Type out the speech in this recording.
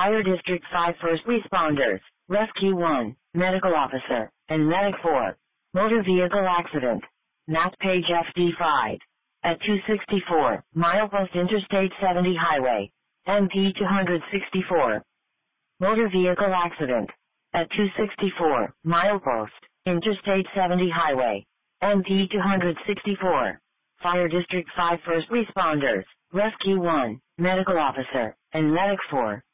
Fire District 5 First Responders, Rescue 1, Medical Officer, and Medic 4. Motor Vehicle Accident. Map page FD5. At 264, milepost Interstate 70 Highway. MP 264. Motor Vehicle Accident. At 264, milepost, Interstate 70 Highway. MP 264. Fire District 5 First Responders, Rescue 1, Medical Officer, and Medic 4.